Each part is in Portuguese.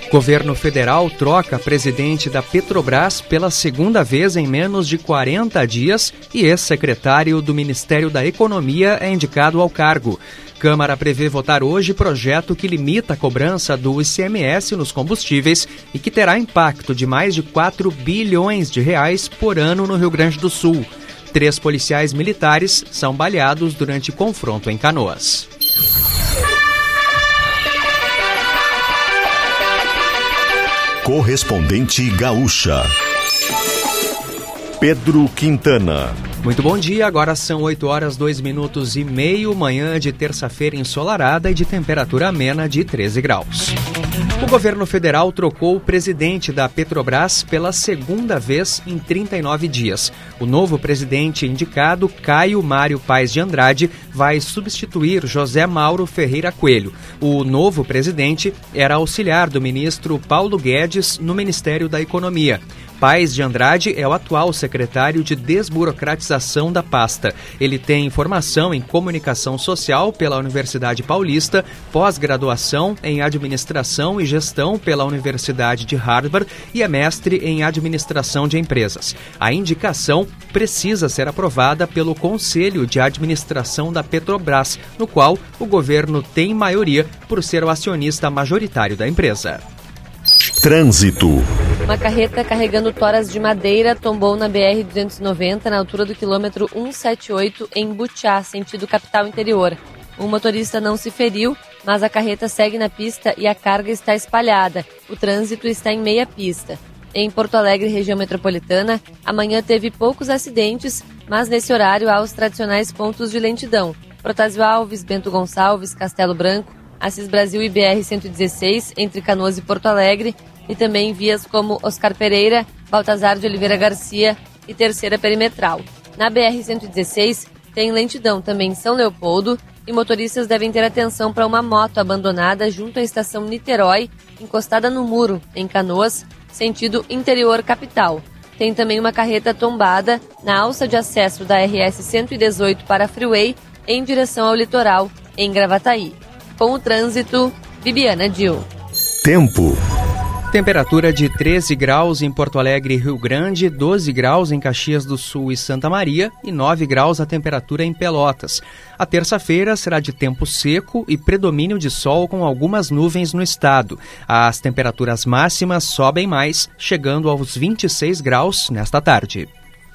Governo federal troca presidente da Petrobras pela segunda vez em menos de 40 dias e ex-secretário do Ministério da Economia é indicado ao cargo. Câmara prevê votar hoje projeto que limita a cobrança do ICMS nos combustíveis e que terá impacto de mais de 4 bilhões de reais por ano no Rio Grande do Sul. 3 policiais militares são baleados durante confronto em Canoas. Correspondente Gaúcha. Pedro Quintana. Muito bom dia, agora são 8h02:30, manhã de terça-feira ensolarada e de temperatura amena de 13 graus. O governo federal trocou o presidente da Petrobras pela segunda vez em 39 dias. O novo presidente indicado, Caio Mário Paes de Andrade, vai substituir José Mauro Ferreira Coelho. O novo presidente era auxiliar do ministro Paulo Guedes no Ministério da Economia. Paes de Andrade é o atual secretário de desburocratização da pasta. Ele tem formação em comunicação social pela Universidade Paulista, pós-graduação em administração e gestão pela Universidade de Harvard e é mestre em administração de empresas. A indicação precisa ser aprovada pelo Conselho de Administração da Petrobras, no qual o governo tem maioria por ser o acionista majoritário da empresa. Trânsito. Uma carreta carregando toras de madeira tombou na BR-290 na altura do quilômetro 178 em Butiá, sentido capital interior. O motorista não se feriu, mas a carreta segue na pista e a carga está espalhada. O trânsito está em meia pista. Em Porto Alegre, região metropolitana, amanhã teve poucos acidentes, mas nesse horário há os tradicionais pontos de lentidão. Protásio Alves, Bento Gonçalves, Castelo Branco, Assis Brasil e BR-116, entre Canoas e Porto Alegre, e também vias como Oscar Pereira, Baltazar de Oliveira Garcia e Terceira Perimetral. Na BR-116 tem lentidão também em São Leopoldo e motoristas devem ter atenção para uma moto abandonada junto à estação Niterói, encostada no muro, em Canoas, sentido interior capital. Tem também uma carreta tombada na alça de acesso da RS-118 para a Freeway, em direção ao litoral, em Gravataí. Com o trânsito, Bibiana Dil. Tempo. Temperatura de 13 graus em Porto Alegre e Rio Grande, 12 graus em Caxias do Sul e Santa Maria e 9 graus a temperatura em Pelotas. A terça-feira será de tempo seco e predomínio de sol com algumas nuvens no estado. As temperaturas máximas sobem mais, chegando aos 26 graus nesta tarde.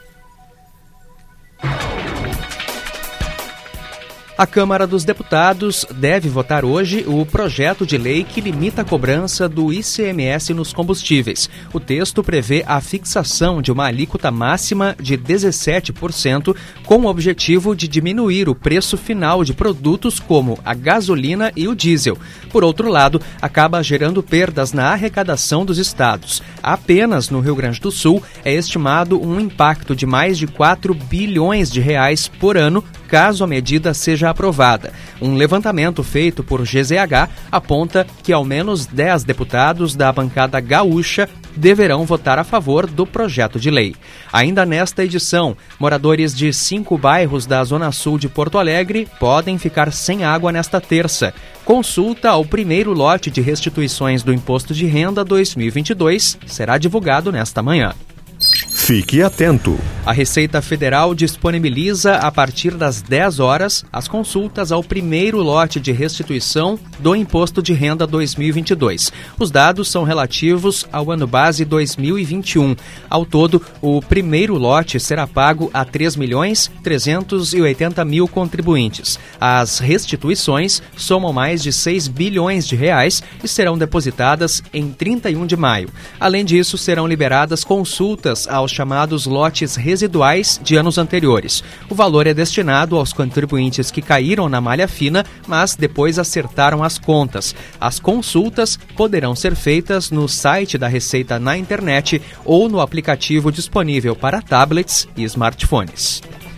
A Câmara dos Deputados deve votar hoje o projeto de lei que limita a cobrança do ICMS nos combustíveis. O texto prevê a fixação de uma alíquota máxima de 17%, com o objetivo de diminuir o preço final de produtos como a gasolina e o diesel. Por outro lado, acaba gerando perdas na arrecadação dos estados. Apenas no Rio Grande do Sul é estimado um impacto de mais de 4 bilhões de reais por ano, caso a medida seja aprovada. Um levantamento feito por GZH aponta que ao menos 10 deputados da bancada gaúcha deverão votar a favor do projeto de lei. Ainda nesta edição, moradores de 5 bairros da Zona Sul de Porto Alegre podem ficar sem água nesta terça. Consulta ao primeiro lote de restituições do Imposto de Renda 2022 será divulgado nesta manhã. Fique atento. A Receita Federal disponibiliza, a partir das 10 horas, as consultas ao primeiro lote de restituição do Imposto de Renda 2022. Os dados são relativos ao ano base 2021. Ao todo, o primeiro lote será pago a 3.380.000 contribuintes. As restituições somam mais de 6 bilhões de reais e serão depositadas em 31 de maio. Além disso, serão liberadas consultas aos chamados lotes residuais de anos anteriores. O valor é destinado aos contribuintes que caíram na malha fina, mas depois acertaram as contas. As consultas poderão ser feitas no site da Receita na internet ou no aplicativo disponível para tablets e smartphones.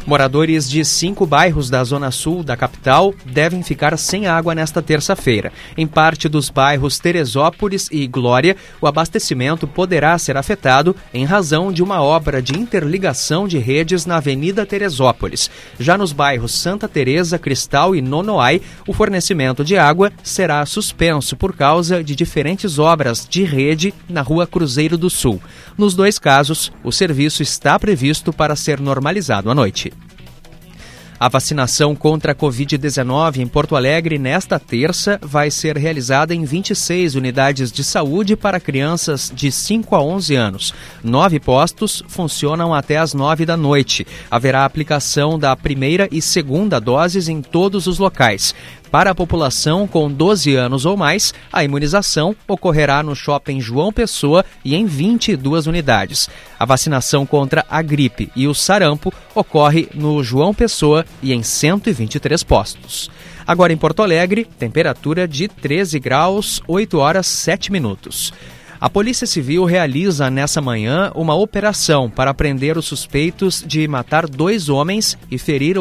Moradores de 5 bairros da zona sul da capital devem ficar sem água nesta terça-feira. Em parte dos bairros Teresópolis e Glória, o abastecimento poderá ser afetado em razão de uma obra de interligação de redes na Avenida Teresópolis. Já nos bairros Santa Teresa, Cristal e Nonoai, o fornecimento de água será suspenso por causa de diferentes obras de rede na Rua Cruzeiro do Sul. Nos 2 casos, o serviço está previsto para ser normalizado à noite. A vacinação contra a Covid-19 em Porto Alegre nesta terça vai ser realizada em 26 unidades de saúde para crianças de 5 a 11 anos. 9 postos funcionam até às 9 da noite. Haverá aplicação da primeira e segunda doses em todos os locais. Para a população com 12 anos ou mais, a imunização ocorrerá no Shopping João Pessoa e em 22 unidades. A vacinação contra a gripe e o sarampo ocorre no João Pessoa e em 123 postos. Agora em Porto Alegre, temperatura de 13 graus, 8 horas 7 minutos. A Polícia Civil realiza nessa manhã uma operação para prender os suspeitos de matar 2 homens e ferir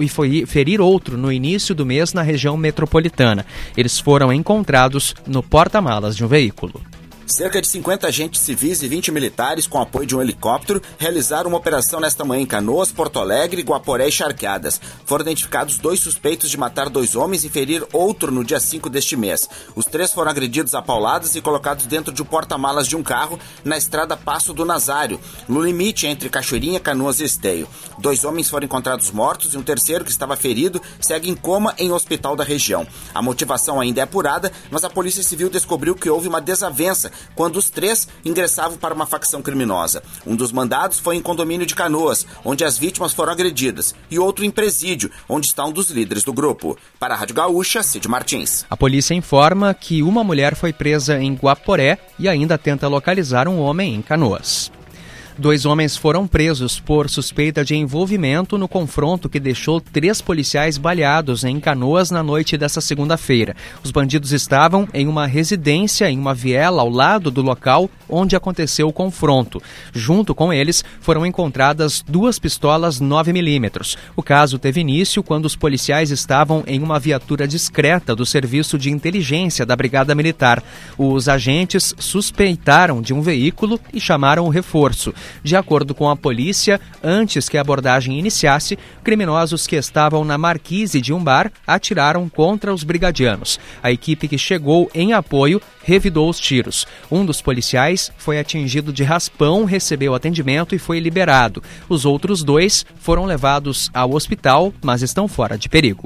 outro no início do mês na região metropolitana. Eles foram encontrados no porta-malas de um veículo. Cerca de 50 agentes civis e 20 militares, com apoio de um helicóptero, realizaram uma operação nesta manhã em Canoas, Porto Alegre, Guaporé e Charqueadas. Foram identificados 2 suspeitos de matar 2 homens e ferir outro no dia 5 deste mês. Os 3 foram agredidos a pauladas e colocados dentro de um porta-malas de um carro na estrada Passo do Nazário, no limite entre Cachoeirinha, Canoas e Esteio. 2 homens foram encontrados mortos e um terceiro, que estava ferido, segue em coma em hospital da região. A motivação ainda é apurada, mas a Polícia Civil descobriu que houve uma desavença quando os 3 ingressavam para uma facção criminosa. Um dos mandados foi em condomínio de Canoas, onde as vítimas foram agredidas, e outro em presídio, onde está um dos líderes do grupo. Para a Rádio Gaúcha, Cid Martins. A polícia informa que uma mulher foi presa em Guaporé e ainda tenta localizar um homem em Canoas. 2 homens foram presos por suspeita de envolvimento no confronto que deixou 3 policiais baleados em Canoas na noite desta segunda-feira. Os bandidos estavam em uma residência em uma viela ao lado do local onde aconteceu o confronto. Junto com eles foram encontradas 2 pistolas 9mm. O caso teve início quando os policiais estavam em uma viatura discreta do Serviço de Inteligência da Brigada Militar. Os agentes suspeitaram de um veículo e chamaram o reforço. De acordo com a polícia, antes que a abordagem iniciasse, criminosos que estavam na marquise de um bar atiraram contra os brigadianos. A equipe que chegou em apoio revidou os tiros. Um dos policiais foi atingido de raspão, recebeu atendimento e foi liberado. Os outros 2 foram levados ao hospital, mas estão fora de perigo.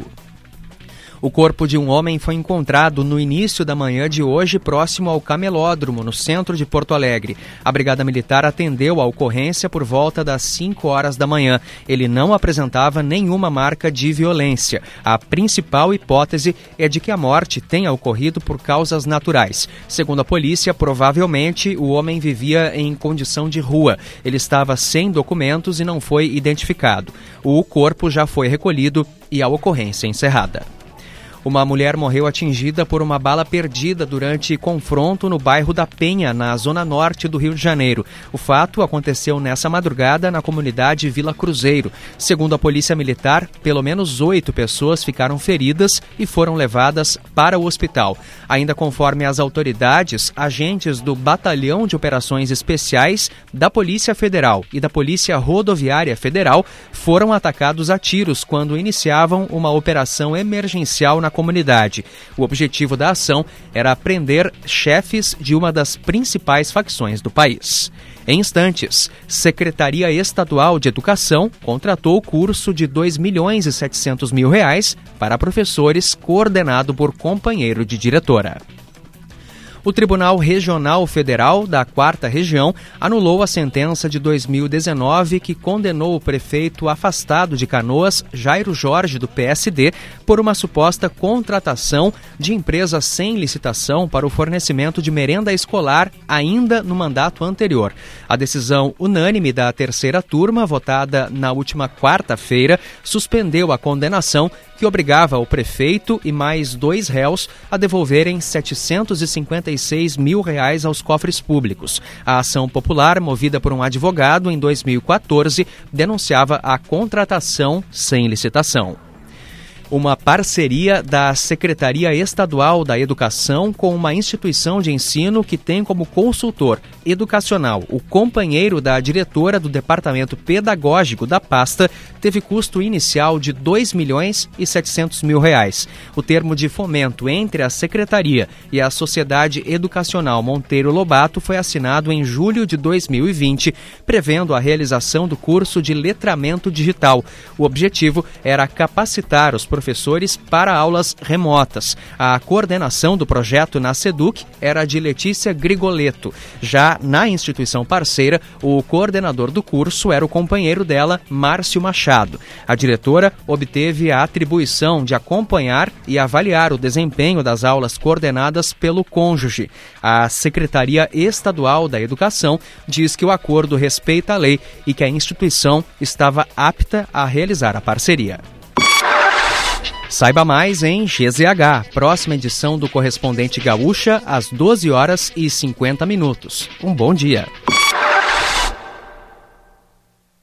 O corpo de um homem foi encontrado no início da manhã de hoje, próximo ao Camelódromo, no centro de Porto Alegre. A Brigada Militar atendeu a ocorrência por volta das 5 horas da manhã. Ele não apresentava nenhuma marca de violência. A principal hipótese é de que a morte tenha ocorrido por causas naturais. Segundo a polícia, provavelmente o homem vivia em condição de rua. Ele estava sem documentos e não foi identificado. O corpo já foi recolhido e a ocorrência encerrada. Uma mulher morreu atingida por uma bala perdida durante confronto no bairro da Penha, na zona norte do Rio de Janeiro. O fato aconteceu nessa madrugada na comunidade Vila Cruzeiro. Segundo a Polícia Militar, pelo menos 8 pessoas ficaram feridas e foram levadas para o hospital. Ainda conforme as autoridades, agentes do Batalhão de Operações Especiais da Polícia Federal e da Polícia Rodoviária Federal foram atacados a tiros quando iniciavam uma operação emergencial na comunidade. O objetivo da ação era prender chefes de uma das principais facções do país. Em instantes, Secretaria Estadual de Educação contratou o curso de R$ 2.700.000 para professores, coordenado por companheiro de diretora. O Tribunal Regional Federal da 4ª Região anulou a sentença de 2019 que condenou o prefeito afastado de Canoas, Jairo Jorge, do PSD, por uma suposta contratação de empresa sem licitação para o fornecimento de merenda escolar ainda no mandato anterior. A decisão unânime da 3ª turma, votada na última quarta-feira, suspendeu a condenação que obrigava o prefeito e mais 2 réus a devolverem R$ 756 mil aos cofres públicos. A ação popular, movida por um advogado em 2014, denunciava a contratação sem licitação. Uma parceria da Secretaria Estadual da Educação com uma instituição de ensino que tem como consultor educacional o companheiro da diretora do Departamento Pedagógico da pasta teve custo inicial de R$ 2.700.000. O termo de fomento entre a Secretaria e a Sociedade Educacional Monteiro Lobato foi assinado em julho de 2020, prevendo a realização do curso de letramento digital. O objetivo era capacitar os professores para aulas remotas. A coordenação do projeto na SEDUC era de Letícia Grigoletto. Já na instituição parceira, o coordenador do curso era o companheiro dela, Márcio Machado. A diretora obteve a atribuição de acompanhar e avaliar o desempenho das aulas coordenadas pelo cônjuge. A Secretaria Estadual da Educação diz que o acordo respeita a lei e que a instituição estava apta a realizar a parceria. Saiba mais em GZH, próxima edição do Correspondente Gaúcha, às 12h50. Um bom dia.